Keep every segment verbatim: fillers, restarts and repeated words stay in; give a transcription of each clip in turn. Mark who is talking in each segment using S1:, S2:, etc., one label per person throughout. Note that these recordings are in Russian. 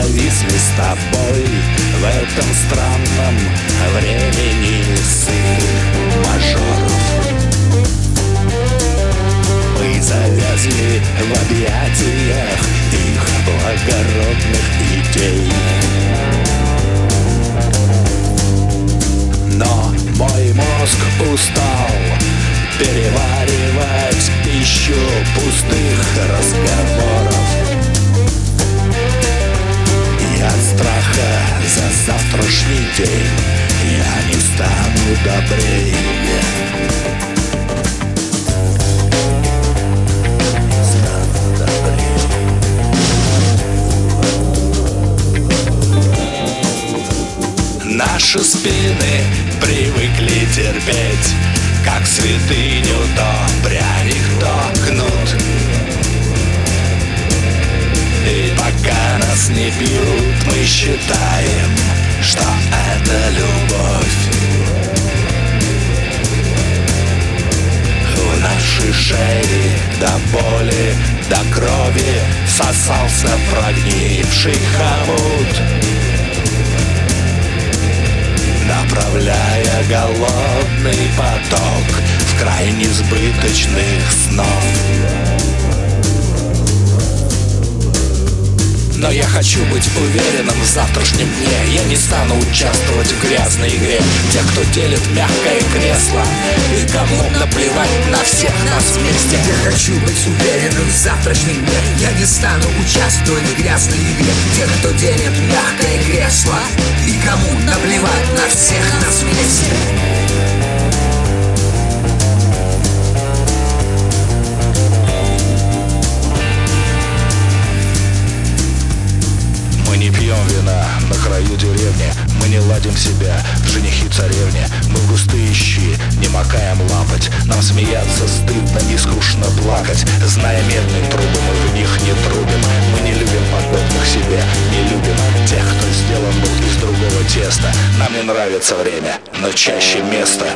S1: зависли с тобой в этом странном времени сытых мажоров. Мы завязли в объятиях их благородных идей. Но мой мозг устал переваривать пищу пустых разговоров. И от страха за завтрашний день я не стану добрее. Наши спины привыкли терпеть, как святыню то пряник, то кнут. И пока нас не бьют, мы считаем, что это любовь. В нашей шее до боли, до крови всосался прогнивший хомут, направляя голодный поток в край несбыточных снов. Но я хочу быть уверенным в завтрашнем дне. Я не стану участвовать в грязной игре тех, кто делит мягкое кресло и кому наплевать на всех нас вместе.
S2: Я хочу быть уверенным в завтрашнем дне. Я не стану участвовать в грязной игре тех, кто делит мягкое кресло и кому наплевать на всех нас вместе.
S1: Мы не пьем вина на краю деревни, мы не ладим себя в женихи царевне. Мы в густые щи не макаем лапоть, нам смеяться стыдно и скучно плакать. Зная медные трубы, мы в них не трубим. Мы не любим подобных себе, не любим тех, кто сделан был из другого теста. Нам не нравится время, но чаще место.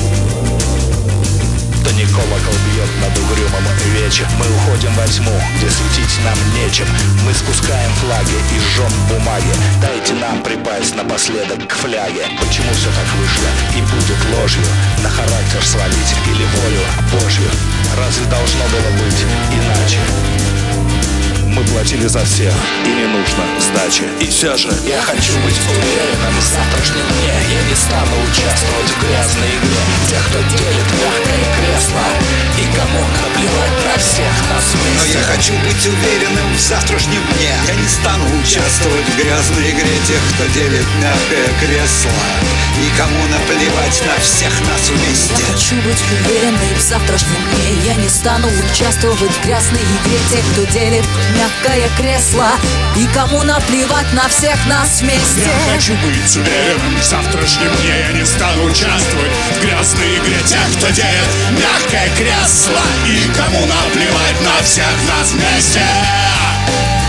S1: Да не колокол бьет над угрюмым вечер. Мы уходим во тьму, где светить нам нечем. Мы спускаем флаги и жжем бумаги. Дайте нам припасть напоследок к фляге. Почему все так вышло и будет ложью? На характер свалить или волю Божью? Разве должно было быть иначе? Мы платили за всех, и не нужно сдачи. И все же я хочу быть уверенным в завтрашнем дне. Я не стану участвовать в грязной игре тех, кто делит мягкое кресло и кому наплевать на всех нас вместе.
S3: Но я хочу быть уверенным в завтрашнем дне. Я не стану участвовать в грязной игре тех, кто делит мягкое кресло и кому наплевать на всех нас вместе.
S4: Я хочу быть уверенным в завтрашнем дне. Я не стану участвовать в грязной игре тех, кто делит мягкое кресло и кому наплевать на всех нас вместе.
S5: Я хочу быть уверенным в завтрашнем дне. Я не стану участвовать в грязной игре тех, кто делит мягкое кресло и кому наплевать на всех нас вместе.